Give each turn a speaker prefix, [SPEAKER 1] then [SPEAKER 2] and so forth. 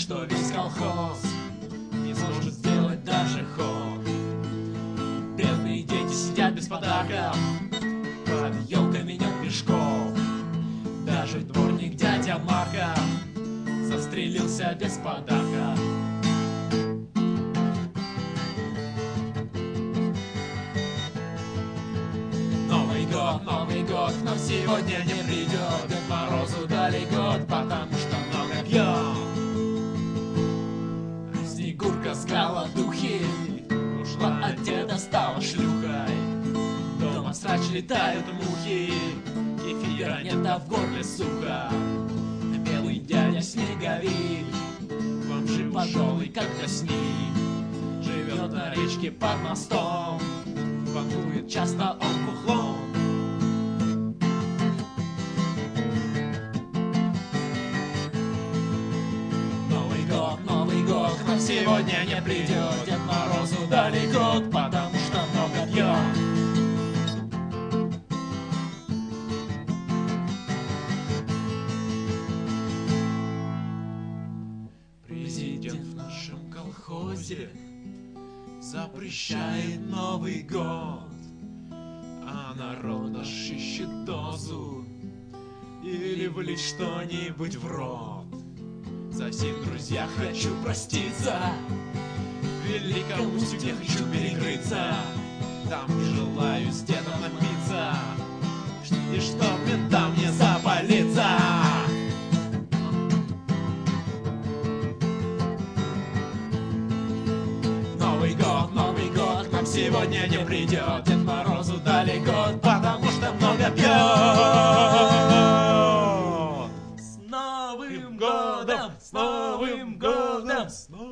[SPEAKER 1] что весь колхоз не сможет сделать даже ход. Бедные дети сидят без подарков под елками нет мешков. Даже дворник дядя Марка застрелился без подарка. Новый год к нам сегодня не придет. Дед Морозу дали год, потому что много пьет. А Снегурка с голодухи ушла от деда, стала шлюхой. Дома срач летают мухи, кефира нет, а в горле сухо. Белый дядя Снеговик, бомжи пожалуй, как косник, живет на речке под мостом, банкует часто он кухлом. Новый год к нам сегодня не придет. Дед Морозу дали год, потому что много пьет. Президент в нашем колхозе запрещает Новый год, а народ наш ищет дозу или влить что-нибудь в рот. За всем, друзья, хочу проститься, великому судьбе хочу перекрыться. Там желаю с дедом напиться, и чтоб ментам не запалиться. Новый год к нам сегодня не придет. Дед Морозу дали год, потому что много пьет. С Новым годом! С Новым годом!